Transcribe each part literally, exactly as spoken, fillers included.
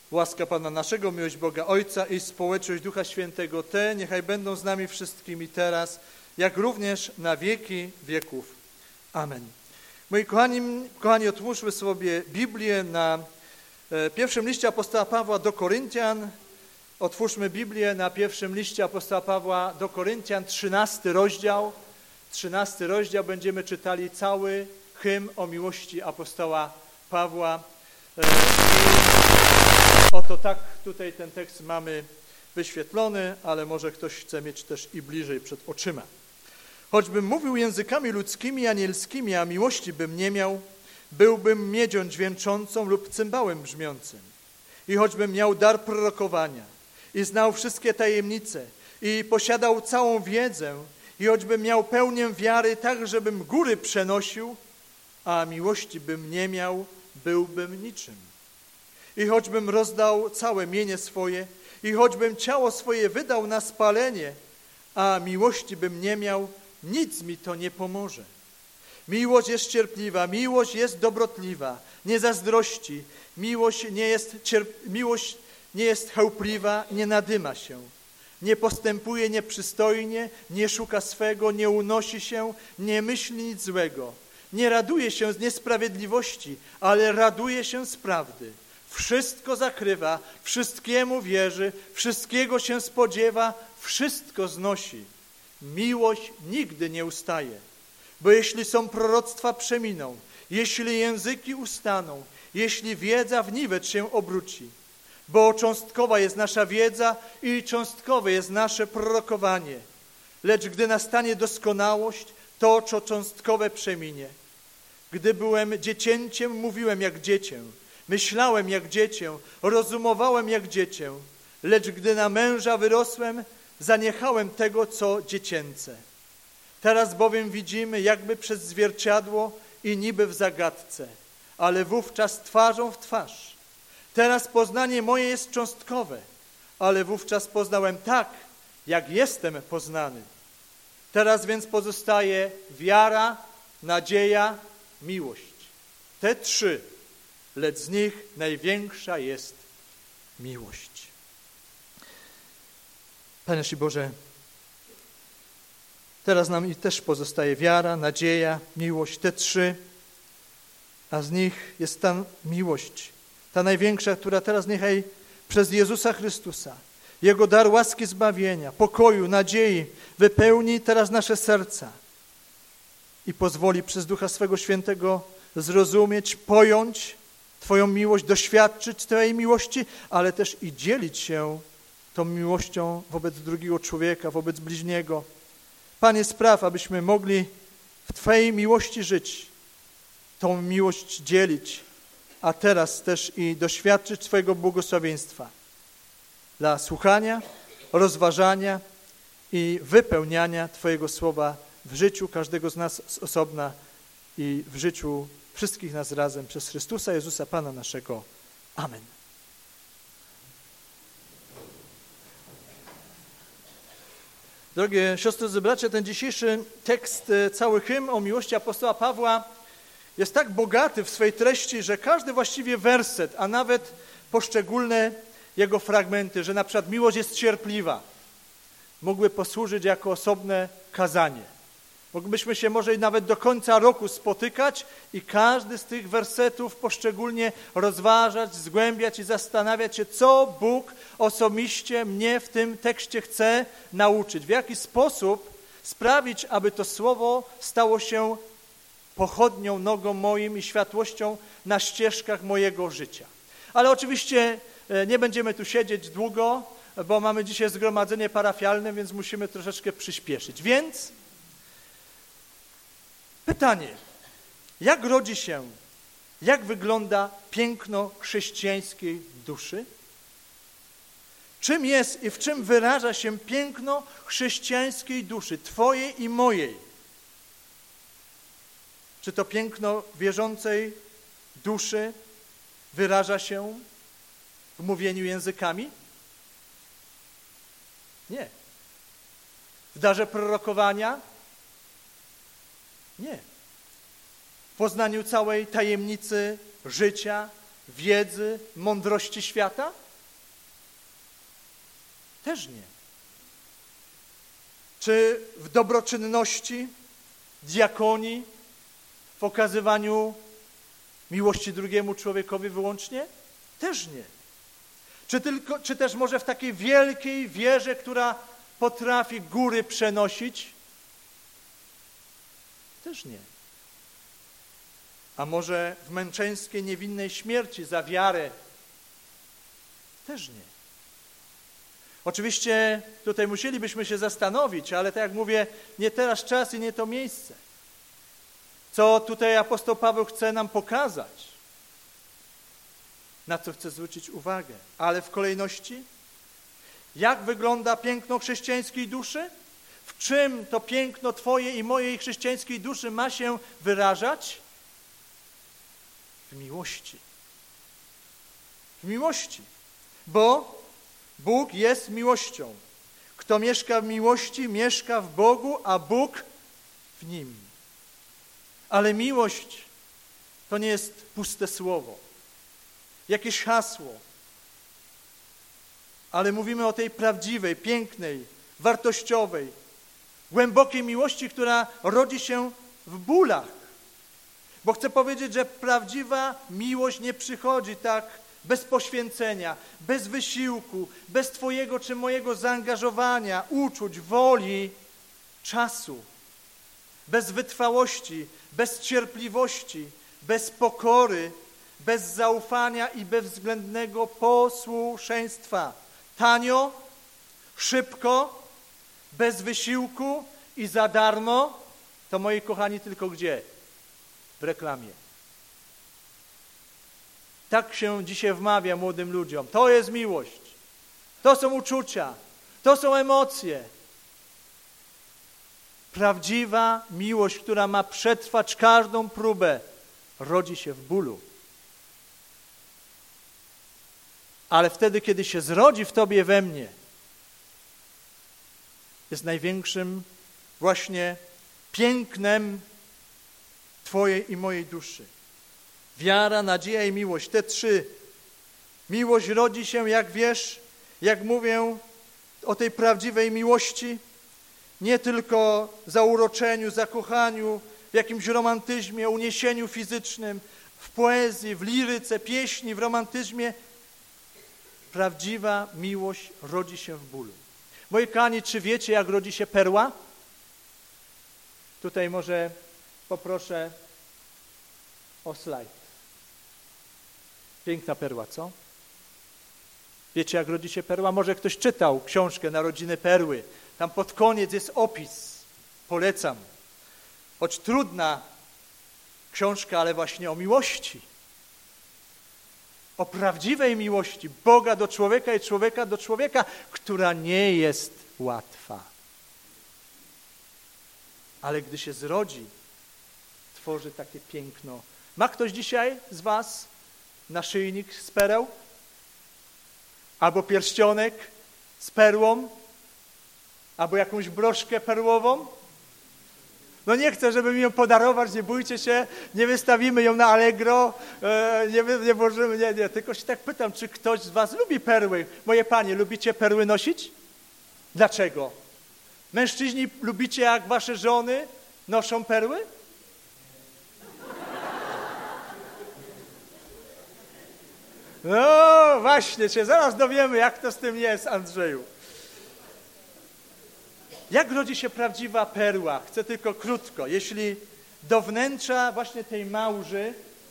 Łaska Pana naszego, miłość Boga Ojca i społeczność Ducha Świętego, te niechaj będą z nami wszystkimi teraz, jak również na wieki wieków. Amen. Moi kochani, kochani, otwórzmy sobie Biblię na pierwszym liście apostoła Pawła do Koryntian. Otwórzmy Biblię na pierwszym liście apostoła Pawła do Koryntian, trzynasty rozdział. Trzynasty rozdział, będziemy czytali cały hymn o miłości apostoła Pawła. I oto tak tutaj ten tekst mamy wyświetlony, ale może ktoś chce mieć też i bliżej przed oczyma. Choćbym mówił językami ludzkimi i anielskimi, a miłości bym nie miał, byłbym miedzią dźwięczącą lub cymbałem brzmiącym. I choćbym miał dar prorokowania i znał wszystkie tajemnice i posiadał całą wiedzę i choćbym miał pełnię wiary tak, żebym góry przenosił, a miłości bym nie miał, byłbym niczym. I choćbym rozdał całe mienie swoje i choćbym ciało swoje wydał na spalenie, a miłości bym nie miał, nic mi to nie pomoże. Miłość jest cierpliwa, miłość jest dobrotliwa, nie zazdrości, miłość nie jest, cierp... miłość nie jest chełpliwa, nie nadyma się, nie postępuje nieprzystojnie, nie szuka swego, nie unosi się, nie myśli nic złego, nie raduje się z niesprawiedliwości, ale raduje się z prawdy. Wszystko zakrywa, wszystkiemu wierzy, wszystkiego się spodziewa, wszystko znosi. Miłość nigdy nie ustaje, bo jeśli są proroctwa przeminą, jeśli języki ustaną, jeśli wiedza w niwecz się obróci, bo cząstkowa jest nasza wiedza i cząstkowe jest nasze prorokowanie. Lecz gdy nastanie doskonałość, to co cząstkowe przeminie. Gdy byłem dziecięciem, mówiłem jak dziecię, myślałem jak dziecię, rozumowałem jak dziecię, lecz gdy na męża wyrosłem, zaniechałem tego, co dziecięce. Teraz bowiem widzimy jakby przez zwierciadło i niby w zagadce, ale wówczas twarzą w twarz. Teraz poznanie moje jest cząstkowe, ale wówczas poznałem tak, jak jestem poznany. Teraz więc pozostaje wiara, nadzieja, miłość. Te trzy, lecz z nich największa jest miłość. Panie naszym Boże, teraz nam i też pozostaje wiara, nadzieja, miłość, te trzy, a z nich jest ta miłość, ta największa, która teraz niechaj przez Jezusa Chrystusa, Jego dar łaski zbawienia, pokoju, nadziei wypełni teraz nasze serca i pozwoli przez Ducha swego Świętego zrozumieć, pojąć Twoją miłość, doświadczyć Twojej miłości, ale też i dzielić się tą miłością wobec drugiego człowieka, wobec bliźniego. Panie, spraw, abyśmy mogli w Twojej miłości żyć, tą miłość dzielić, a teraz też i doświadczyć Twojego błogosławieństwa dla słuchania, rozważania i wypełniania Twojego słowa w życiu każdego z nas z osobna i w życiu wszystkich nas razem przez Chrystusa Jezusa, Pana naszego. Amen. Drogie siostry i bracia, ten dzisiejszy tekst, cały hymn o miłości apostoła Pawła jest tak bogaty w swej treści, że każdy właściwie werset, a nawet poszczególne jego fragmenty, że na przykład miłość jest cierpliwa, mógłby posłużyć jako osobne kazanie. Moglibyśmy się może nawet do końca roku spotykać i każdy z tych wersetów poszczególnie rozważać, zgłębiać i zastanawiać się, co Bóg osobiście mnie w tym tekście chce nauczyć. W jaki sposób sprawić, aby to słowo stało się pochodnią, nogą moim i światłością na ścieżkach mojego życia. Ale oczywiście nie będziemy tu siedzieć długo, bo mamy dzisiaj zgromadzenie parafialne, więc musimy troszeczkę przyspieszyć. Więc pytanie, jak rodzi się, jak wygląda piękno chrześcijańskiej duszy? Czym jest i w czym wyraża się piękno chrześcijańskiej duszy, Twojej i mojej? Czy to piękno wierzącej duszy wyraża się w mówieniu językami? Nie. W darze prorokowania? Nie. W poznaniu całej tajemnicy życia, wiedzy, mądrości świata? Też nie. Czy w dobroczynności, diakonii, w okazywaniu miłości drugiemu człowiekowi wyłącznie? Też nie. Czy, tylko, czy też może w takiej wielkiej wierze, która potrafi góry przenosić? Też nie. A może w męczeńskiej, niewinnej śmierci za wiarę? Też nie. Oczywiście tutaj musielibyśmy się zastanowić, ale tak jak mówię, nie teraz czas i nie to miejsce. Co tutaj apostoł Paweł chce nam pokazać? Na co chce zwrócić uwagę? Ale w kolejności? Jak wygląda piękno chrześcijańskiej duszy? W czym to piękno Twoje i mojej chrześcijańskiej duszy ma się wyrażać? W miłości. W miłości. Bo Bóg jest miłością. Kto mieszka w miłości, mieszka w Bogu, a Bóg w nim. Ale miłość to nie jest puste słowo, jakieś hasło, ale mówimy o tej prawdziwej, pięknej, wartościowej, głębokiej miłości, która rodzi się w bólach. Bo chcę powiedzieć, że prawdziwa miłość nie przychodzi tak bez poświęcenia, bez wysiłku, bez Twojego czy mojego zaangażowania, uczuć, woli, czasu, bez wytrwałości, bez cierpliwości, bez pokory, bez zaufania i bezwzględnego posłuszeństwa. Tanio, szybko, bez wysiłku i za darmo, to moi kochani tylko gdzie? W reklamie. Tak się dzisiaj wmawia młodym ludziom. To jest miłość. To są uczucia. To są emocje. Prawdziwa miłość, która ma przetrwać każdą próbę, rodzi się w bólu. Ale wtedy, kiedy się zrodzi w Tobie, we mnie, jest największym właśnie pięknem Twojej i mojej duszy. Wiara, nadzieja i miłość. Te trzy. Miłość rodzi się, jak wiesz, jak mówię o tej prawdziwej miłości, nie tylko zauroczeniu, zakochaniu, w jakimś romantyzmie, uniesieniu fizycznym, w poezji, w liryce, pieśni, w romantyzmie. Prawdziwa miłość rodzi się w bólu. Moi kochani, czy wiecie, jak rodzi się perła? Tutaj może poproszę o slajd. Piękna perła, co? Wiecie, jak rodzi się perła? Może ktoś czytał książkę Narodziny Perły. Tam pod koniec jest opis. Polecam. Choć trudna książka, ale właśnie o miłości. O prawdziwej miłości Boga do człowieka i człowieka do człowieka, która nie jest łatwa. Ale gdy się zrodzi, tworzy takie piękno. Ma ktoś dzisiaj z was naszyjnik z pereł? Albo pierścionek z perłą? Albo jakąś broszkę perłową? No nie chcę, żeby mi ją podarować, nie bójcie się, nie wystawimy ją na Allegro, e, nie, nie włożymy, nie, nie, tylko się tak pytam, czy ktoś z was lubi perły? Moje panie, lubicie perły nosić? Dlaczego? Mężczyźni, lubicie, jak wasze żony noszą perły? No właśnie, się zaraz dowiemy, jak to z tym jest, Andrzeju. Jak rodzi się prawdziwa perła? Chcę tylko krótko. Jeśli do wnętrza właśnie tej małży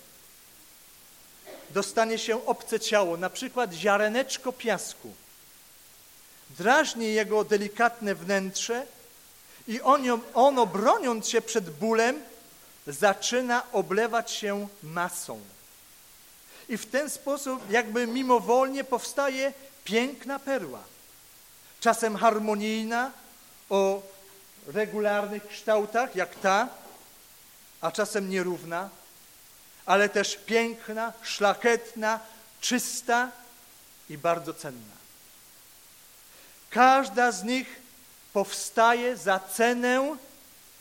dostanie się obce ciało, na przykład ziareneczko piasku, drażni jego delikatne wnętrze i ono, ono broniąc się przed bólem, zaczyna oblewać się masą. I w ten sposób jakby mimowolnie powstaje piękna perła. Czasem harmonijna, o regularnych kształtach, jak ta, a czasem nierówna, ale też piękna, szlachetna, czysta i bardzo cenna. Każda z nich powstaje za cenę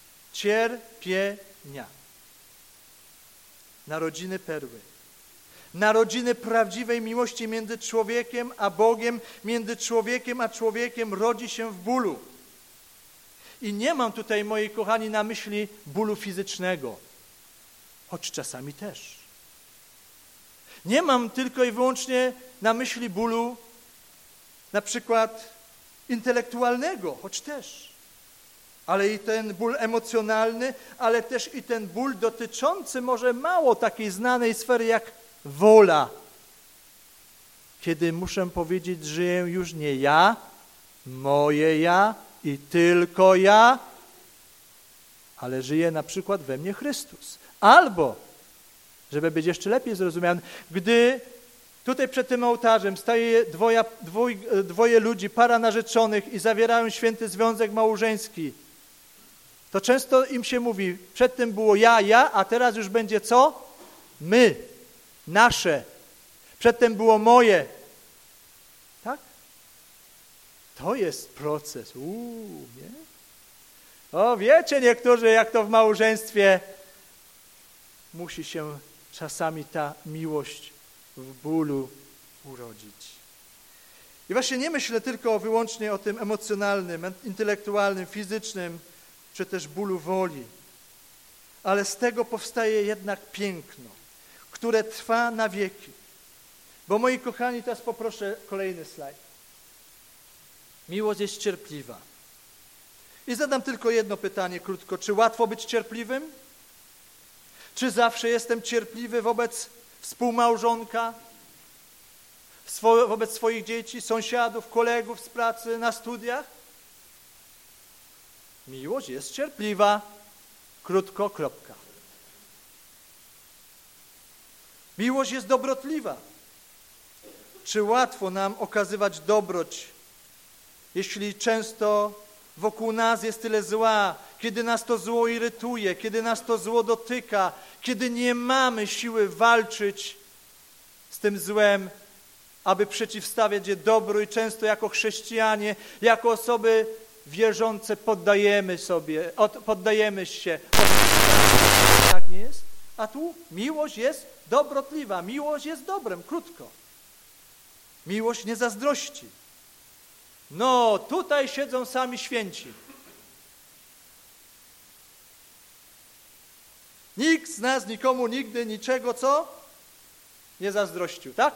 cierpienia. Narodziny perły. Narodziny prawdziwej miłości między człowiekiem a Bogiem, między człowiekiem a człowiekiem rodzi się w bólu. I nie mam tutaj, moi kochani, na myśli bólu fizycznego, choć czasami też. Nie mam tylko i wyłącznie na myśli bólu na przykład intelektualnego, choć też. Ale i ten ból emocjonalny, ale też i ten ból dotyczący może mało takiej znanej sfery jak wola. Kiedy muszę powiedzieć, żyję już nie ja, moje ja i tylko ja, ale żyje na przykład we mnie Chrystus. Albo, żeby być jeszcze lepiej zrozumiany, gdy tutaj przed tym ołtarzem staje dwoja, dwoj, dwoje ludzi, para narzeczonych i zawierają święty związek małżeński, to często im się mówi, przedtem było ja, ja, a teraz już będzie co? My, nasze. Przedtem było moje. Tak? To jest proces. Uuu, nie? O, wiecie niektórzy, jak to w małżeństwie musi się czasami ta miłość w bólu urodzić. I właśnie nie myślę tylko wyłącznie o tym emocjonalnym, intelektualnym, fizycznym, czy też bólu woli, ale z tego powstaje jednak piękno, które trwa na wieki. Bo moi kochani, teraz poproszę kolejny slajd. Miłość jest cierpliwa. I zadam tylko jedno pytanie krótko. Czy łatwo być cierpliwym? Czy zawsze jestem cierpliwy wobec współmałżonka, swo- wobec swoich dzieci, sąsiadów, kolegów z pracy, na studiach? Miłość jest cierpliwa. Krótko, kropka. Miłość jest dobrotliwa. Czy łatwo nam okazywać dobroć, jeśli często wokół nas jest tyle zła, kiedy nas to zło irytuje, kiedy nas to zło dotyka, kiedy nie mamy siły walczyć z tym złem, aby przeciwstawiać je dobru i często jako chrześcijanie, jako osoby wierzące poddajemy sobie, poddajemy się. Tak nie jest? A tu miłość jest dobrotliwa, miłość jest dobrem, krótko. Miłość nie zazdrości. No, tutaj siedzą sami święci. Nikt z nas nikomu nigdy niczego, co? Nie zazdrościł, tak?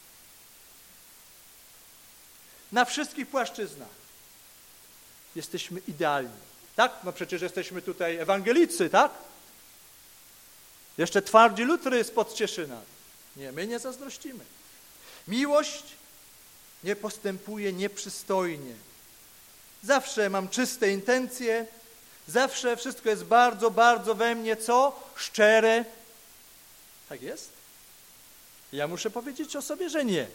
Na wszystkich płaszczyznach jesteśmy idealni, tak? No przecież jesteśmy tutaj ewangelicy, tak? Jeszcze twardzi lutry spod Cieszyna. Nie, my nie zazdrościmy. Miłość nie postępuje nieprzystojnie. Zawsze mam czyste intencje, zawsze wszystko jest bardzo, bardzo we mnie, co? Szczere. Tak jest? Ja muszę powiedzieć o sobie, że nie.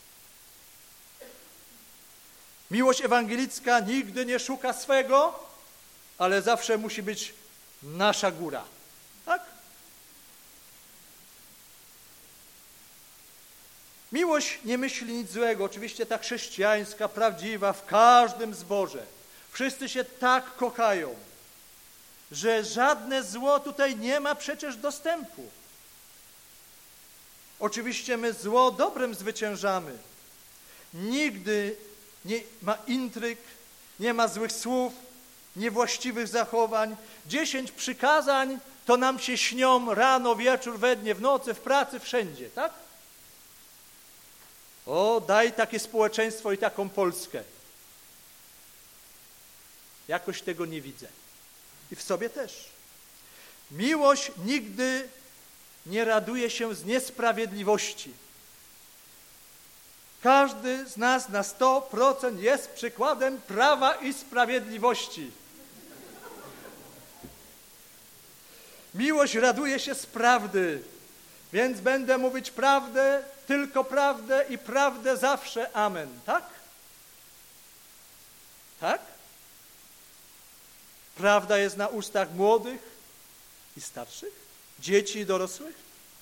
Miłość ewangelicka nigdy nie szuka swego, ale zawsze musi być nasza góra. Tak? Miłość nie myśli nic złego, oczywiście ta chrześcijańska, prawdziwa, w każdym zborze. Wszyscy się tak kochają, że żadne zło tutaj nie ma przecież dostępu. Oczywiście my zło dobrem zwyciężamy. Nigdy nie ma intryg, nie ma złych słów, niewłaściwych zachowań. Dziesięć przykazań to nam się śnią rano, wieczór, we dnie, w nocy, w pracy, wszędzie, tak? O, daj takie społeczeństwo i taką Polskę. Jakoś tego nie widzę. I w sobie też. Miłość nigdy nie raduje się z niesprawiedliwości. Każdy z nas na sto procent jest przykładem prawa i sprawiedliwości. Miłość raduje się z prawdy, więc będę mówić prawdę, tylko prawdę i prawdę zawsze. Amen. Tak? Tak? Prawda jest na ustach młodych i starszych, dzieci i dorosłych.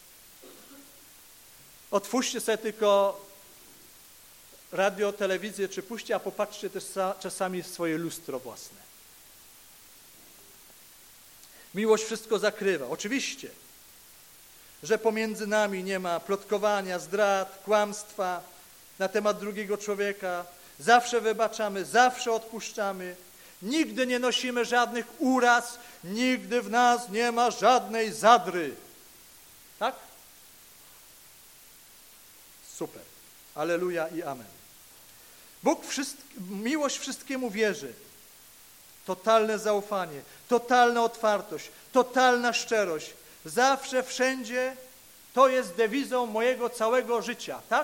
Otwórzcie sobie tylko radio, telewizję, czy puśćcie, a popatrzcie też czasami w swoje lustro własne. Miłość wszystko zakrywa, oczywiście. że pomiędzy nami nie ma plotkowania, zdrad, kłamstwa na temat drugiego człowieka. Zawsze wybaczamy, zawsze odpuszczamy. Nigdy nie nosimy żadnych uraz, nigdy w nas nie ma żadnej zadry. Tak? Super. Alleluja i amen. Bóg wszystk- miłość wszystkiemu wierzy. Totalne zaufanie, totalna otwartość, totalna szczerość. Zawsze, wszędzie to jest dewizą mojego całego życia, tak?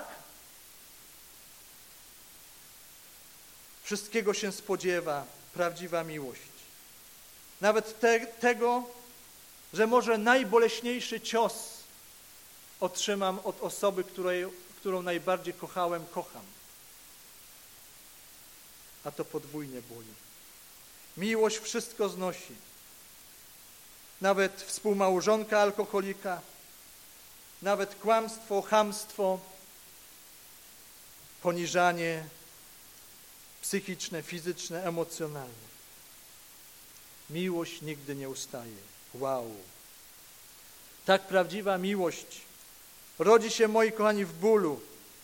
Wszystkiego się spodziewa prawdziwa miłość. Nawet te, tego, że może najboleśniejszy cios otrzymam od osoby, której, którą najbardziej kochałem, kocham. A to podwójnie boli. Miłość wszystko znosi. Nawet współmałżonka alkoholika, nawet kłamstwo, chamstwo, poniżanie psychiczne, fizyczne, emocjonalne. Miłość nigdy nie ustaje. Wow! Tak prawdziwa miłość rodzi się, moi kochani, w bólu,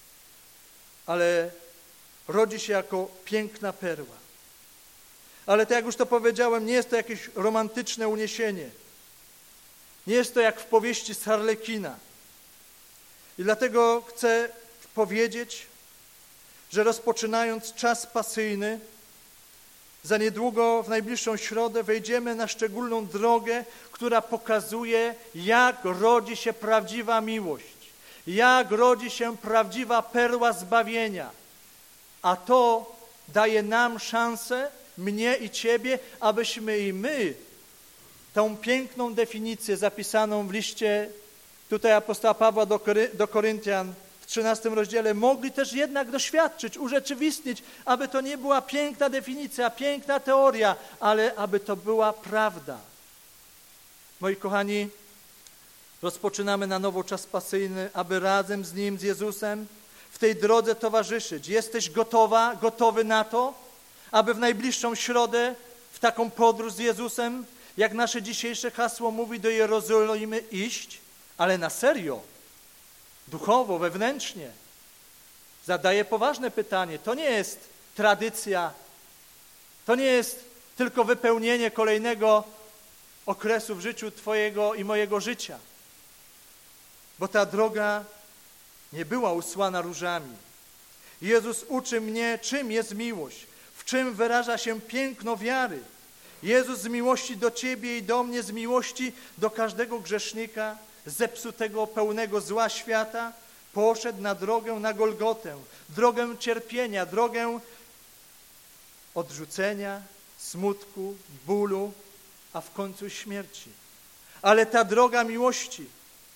ale rodzi się jako piękna perła. Ale tak jak już to powiedziałem, nie jest to jakieś romantyczne uniesienie. Nie jest to jak w powieści z Harlekina. I dlatego chcę powiedzieć, że rozpoczynając czas pasyjny, za niedługo w najbliższą środę wejdziemy na szczególną drogę, która pokazuje, jak rodzi się prawdziwa miłość, jak rodzi się prawdziwa perła zbawienia. A to daje nam szansę, mnie i ciebie, abyśmy i my tą piękną definicję zapisaną w liście tutaj apostoła Pawła do, Kory, do Koryntian w trzynastym rozdziale mogli też jednak doświadczyć, urzeczywistnić, aby to nie była piękna definicja, piękna teoria, ale aby to była prawda. Moi kochani, rozpoczynamy na nowo czas pasyjny, aby razem z Nim, z Jezusem, w tej drodze towarzyszyć. Jesteś gotowa, gotowy na to, aby w najbliższą środę, w taką podróż z Jezusem, jak nasze dzisiejsze hasło mówi, do Jerozolimy iść, ale na serio, duchowo, wewnętrznie. Zadaję poważne pytanie. To nie jest tradycja, to nie jest tylko wypełnienie kolejnego okresu w życiu twojego i mojego życia. Bo ta droga nie była usłana różami. Jezus uczy mnie, czym jest miłość, w czym wyraża się piękno wiary. Jezus z miłości do ciebie i do mnie, z miłości do każdego grzesznika, zepsutego, pełnego zła świata, poszedł na drogę na Golgotę, drogę cierpienia, drogę odrzucenia, smutku, bólu, a w końcu śmierci. Ale ta droga miłości,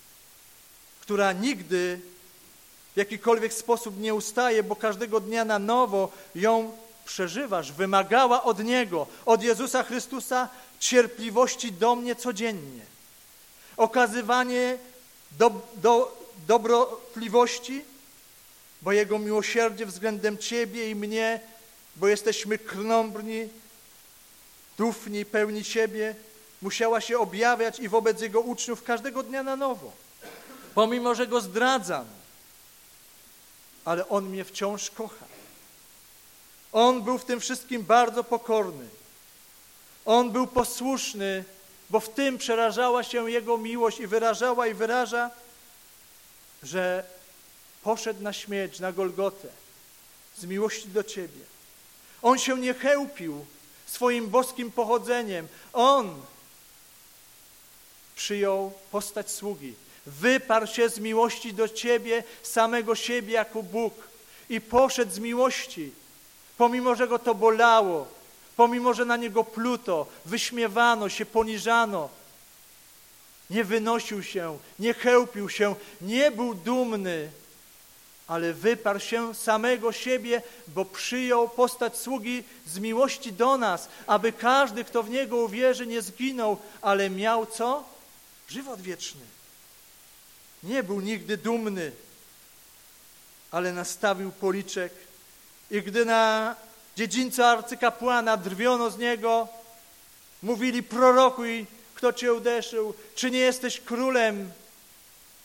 która nigdy w jakikolwiek sposób nie ustaje, bo każdego dnia na nowo ją przeżywasz, wymagała od Niego, od Jezusa Chrystusa cierpliwości do mnie codziennie. Okazywanie do, do, dobrotliwości, bo Jego miłosierdzie względem Ciebie i mnie, bo jesteśmy krnąbrni, dufni, pełni siebie, musiała się objawiać i wobec Jego uczniów każdego dnia na nowo. Pomimo, że Go zdradzam, ale On mnie wciąż kocha. On był w tym wszystkim bardzo pokorny. On był posłuszny, bo w tym przerażała się Jego miłość i wyrażała i wyraża, że poszedł na śmierć, na Golgotę z miłości do Ciebie. On się nie chełpił swoim boskim pochodzeniem. On przyjął postać sługi. Wyparł się z miłości do Ciebie, samego siebie jako Bóg i poszedł z miłości, pomimo, że Go to bolało, pomimo, że na Niego pluto, wyśmiewano się, poniżano. Nie wynosił się, nie chełpił się, nie był dumny, ale wyparł się samego siebie, bo przyjął postać sługi z miłości do nas, aby każdy, kto w Niego uwierzy, nie zginął, ale miał co? Żywot wieczny. Nie był nigdy dumny, ale nastawił policzek i gdy na dziedzińcu arcykapłana drwiono z Niego, mówili: prorokuj, kto Cię uderzył, czy nie jesteś królem?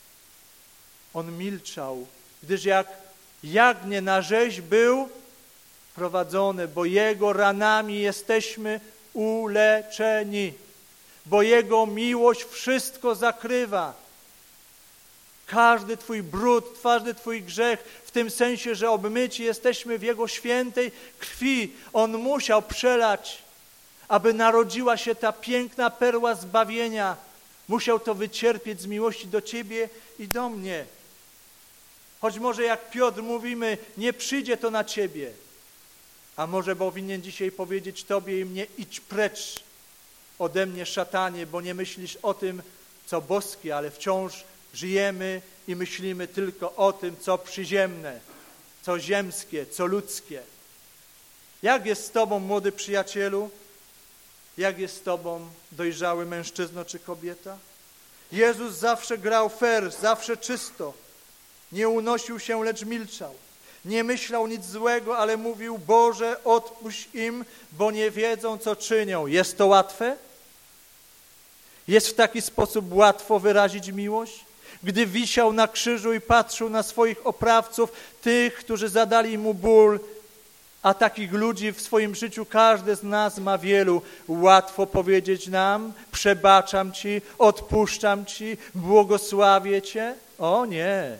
On milczał, gdyż jak jagnię na rzeź był prowadzony, bo Jego ranami jesteśmy uleczeni, bo Jego miłość wszystko zakrywa. Każdy Twój brud, każdy Twój grzech, w tym sensie, że obmyci jesteśmy w Jego świętej krwi. On musiał przelać, aby narodziła się ta piękna perła zbawienia. Musiał to wycierpieć z miłości do Ciebie i do mnie. Choć może jak Piotr mówimy, nie przyjdzie to na Ciebie. A może powinien dzisiaj powiedzieć Tobie i mnie, idź precz ode mnie, szatanie, bo nie myślisz o tym, co boskie, ale wciąż żyjemy i myślimy tylko o tym, co przyziemne, co ziemskie, co ludzkie. Jak jest z Tobą, młody przyjacielu? Jak jest z Tobą, dojrzały mężczyzno czy kobieta? Jezus zawsze grał fair, zawsze czysto. Nie unosił się, lecz milczał. Nie myślał nic złego, ale mówił: Boże, odpuść im, bo nie wiedzą, co czynią. Jest to łatwe? Jest w taki sposób łatwo wyrazić miłość? Gdy wisiał na krzyżu i patrzył na swoich oprawców, tych, którzy zadali mu ból, a takich ludzi w swoim życiu każdy z nas ma wielu, łatwo powiedzieć nam: przebaczam Ci, odpuszczam Ci, błogosławię Cię? O nie!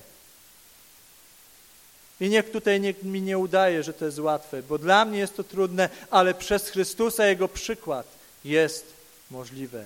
I niech tutaj niech mi nie udaje, że to jest łatwe, bo dla mnie jest to trudne, ale przez Chrystusa, Jego przykład jest możliwe.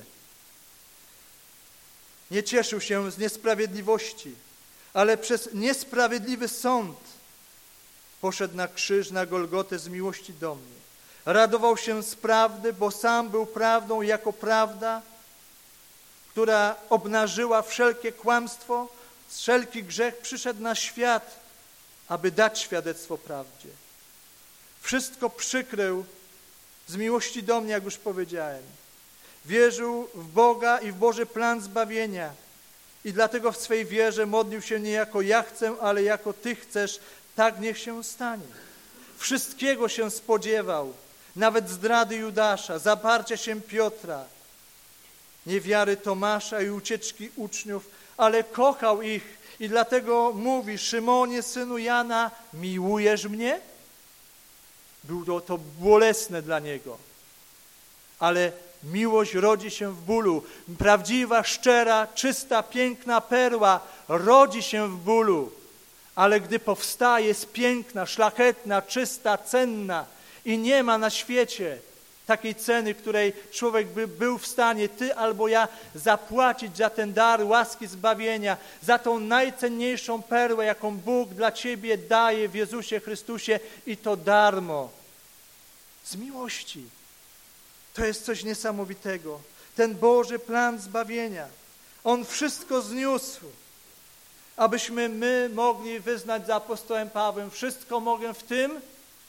Nie cieszył się z niesprawiedliwości, ale przez niesprawiedliwy sąd poszedł na krzyż, na Golgotę z miłości do mnie. Radował się z prawdy, bo sam był prawdą jako prawda, która obnażyła wszelkie kłamstwo, wszelki grzech. Przyszedł na świat, aby dać świadectwo prawdzie. Wszystko przykrył z miłości do mnie, jak już powiedziałem. Wierzył w Boga i w Boży plan zbawienia i dlatego w swej wierze modlił się nie jako ja chcę, ale jako Ty chcesz, tak niech się stanie. Wszystkiego się spodziewał, nawet zdrady Judasza, zaparcia się Piotra, niewiary Tomasza i ucieczki uczniów, ale kochał ich i dlatego mówi: Szymonie, synu Jana, miłujesz mnie? Było to bolesne dla niego, ale miłość rodzi się w bólu. Prawdziwa, szczera, czysta, piękna perła rodzi się w bólu, ale gdy powstaje, jest piękna, szlachetna, czysta, cenna i nie ma na świecie takiej ceny, której człowiek by był w stanie, ty albo ja, zapłacić za ten dar łaski zbawienia, za tą najcenniejszą perłę, jaką Bóg dla ciebie daje w Jezusie Chrystusie, i to darmo, z miłości. To jest coś niesamowitego. Ten Boży plan zbawienia, On wszystko zniósł, abyśmy my mogli wyznać za apostołem Pawłem: wszystko mogę w tym,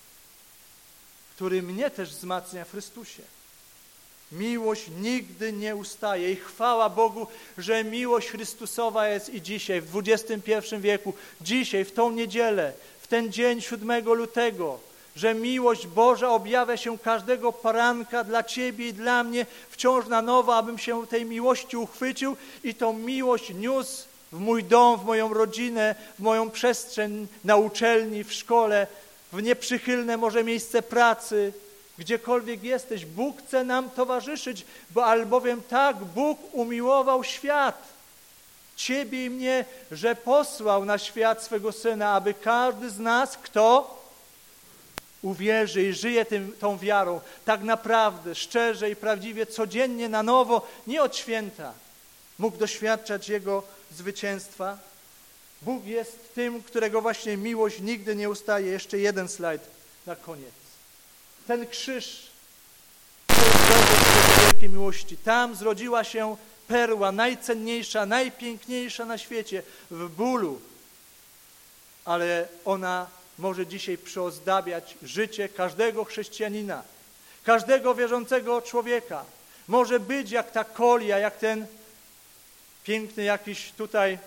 który mnie też wzmacnia w Chrystusie. Miłość nigdy nie ustaje i chwała Bogu, że miłość Chrystusowa jest i dzisiaj, w dwudziestym pierwszym wieku, dzisiaj, w tą niedzielę, w ten dzień siódmego lutego, że miłość Boża objawia się każdego poranka dla ciebie i dla mnie wciąż na nowo, abym się tej miłości uchwycił i tą miłość niósł w mój dom, w moją rodzinę, w moją przestrzeń, na uczelni, w szkole, w nieprzychylne może miejsce pracy, gdziekolwiek jesteś. Bóg chce nam towarzyszyć, bo albowiem tak Bóg umiłował świat, ciebie i mnie, że posłał na świat swego Syna, aby każdy z nas, kto uwierzy i żyje tym, tą wiarą, tak naprawdę, szczerze i prawdziwie, codziennie na nowo, nie od święta, mógł doświadczać Jego zwycięstwa. Bóg jest tym, którego właśnie miłość nigdy nie ustaje. Jeszcze jeden slajd na koniec. Ten krzyż to jest dowód wielkiej miłości. Tam zrodziła się perła najcenniejsza, najpiękniejsza na świecie, w bólu, ale ona może dzisiaj przyozdabiać życie każdego chrześcijanina, każdego wierzącego człowieka. Może być jak ta kolia, jak ten piękny jakiś tutaj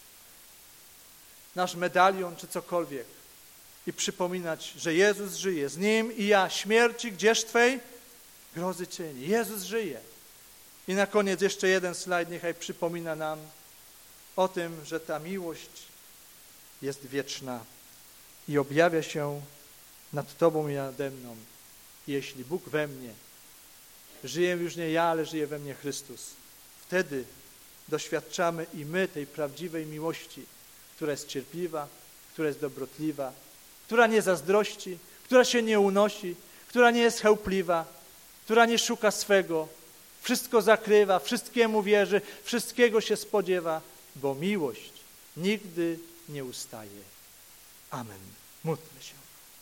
nasz medalion czy cokolwiek i przypominać, że Jezus żyje. Z Nim i ja. Śmierci, gdzież Twej grozy czyni. Jezus żyje. I na koniec jeszcze jeden slajd, niechaj przypomina nam o tym, że ta miłość jest wieczna i objawia się nad Tobą i nade mną. Jeśli Bóg we mnie, żyję już nie ja, ale żyje we mnie Chrystus, wtedy doświadczamy i my tej prawdziwej miłości, która jest cierpliwa, która jest dobrotliwa, która nie zazdrości, która się nie unosi, która nie jest chełpliwa, która nie szuka swego, wszystko zakrywa, wszystkiemu wierzy, wszystkiego się spodziewa, bo miłość nigdy nie ustaje. Amen. Módlmy się.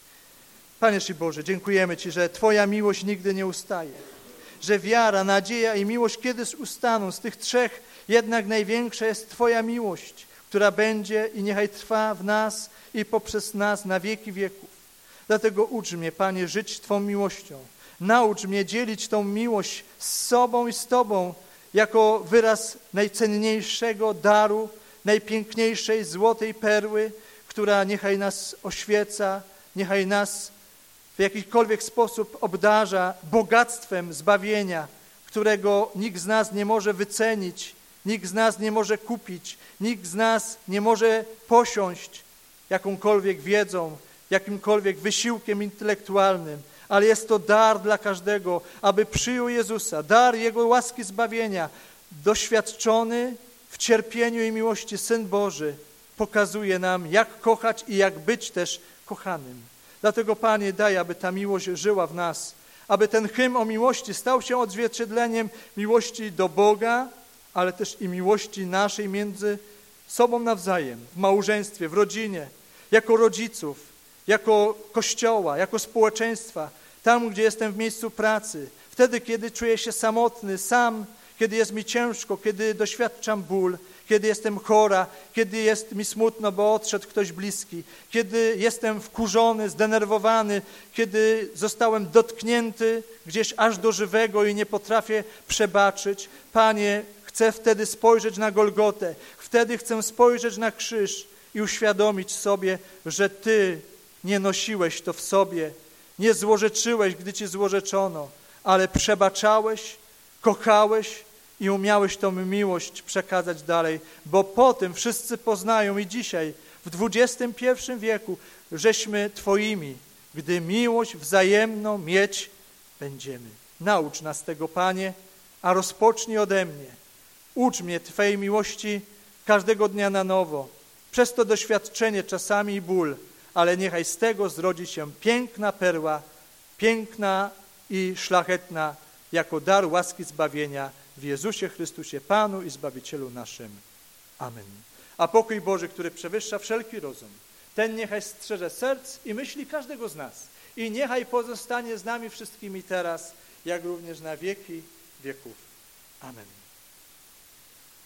Panie Boże, dziękujemy Ci, że Twoja miłość nigdy nie ustaje, że wiara, nadzieja i miłość kiedyś ustaną. Z tych trzech jednak największa jest Twoja miłość, która będzie i niechaj trwa w nas i poprzez nas na wieki wieków. Dlatego ucz mnie, Panie, żyć Twą miłością. Naucz mnie dzielić tą miłość z sobą i z Tobą jako wyraz najcenniejszego daru, najpiękniejszej złotej perły, która niechaj nas oświeca, niechaj nas w jakikolwiek sposób obdarza bogactwem zbawienia, którego nikt z nas nie może wycenić, nikt z nas nie może kupić, nikt z nas nie może posiąść jakąkolwiek wiedzą, jakimkolwiek wysiłkiem intelektualnym, ale jest to dar dla każdego, aby przyjął Jezusa, dar Jego łaski zbawienia, doświadczony w cierpieniu i miłości Syn Boży pokazuje nam, jak kochać i jak być też kochanym. Dlatego, Panie, daj, aby ta miłość żyła w nas, aby ten hymn o miłości stał się odzwierciedleniem miłości do Boga, ale też i miłości naszej między sobą nawzajem, w małżeństwie, w rodzinie, jako rodziców, jako Kościoła, jako społeczeństwa, tam, gdzie jestem w miejscu pracy, wtedy, kiedy czuję się samotny, sam, kiedy jest mi ciężko, kiedy doświadczam ból, kiedy jestem chora, kiedy jest mi smutno, bo odszedł ktoś bliski, kiedy jestem wkurzony, zdenerwowany, kiedy zostałem dotknięty gdzieś aż do żywego i nie potrafię przebaczyć. Panie, chcę wtedy spojrzeć na Golgotę, wtedy chcę spojrzeć na krzyż i uświadomić sobie, że Ty nie nosiłeś to w sobie, nie złorzeczyłeś, gdy Ci złorzeczono, ale przebaczałeś, kochałeś i umiałeś tą miłość przekazać dalej, bo po tym wszyscy poznają i dzisiaj, w dwudziestym pierwszym wieku, żeśmy Twoimi, gdy miłość wzajemną mieć będziemy. Naucz nas tego, Panie, a rozpocznij ode mnie. Ucz mnie Twojej miłości każdego dnia na nowo. Przez to doświadczenie czasami i ból, ale niechaj z tego zrodzi się piękna perła, piękna i szlachetna, jako dar łaski zbawienia w Jezusie Chrystusie, Panu i Zbawicielu naszym. Amen. A pokój Boży, który przewyższa wszelki rozum, ten niechaj strzeże serc i myśli każdego z nas i niechaj pozostanie z nami wszystkimi teraz, jak również na wieki wieków. Amen.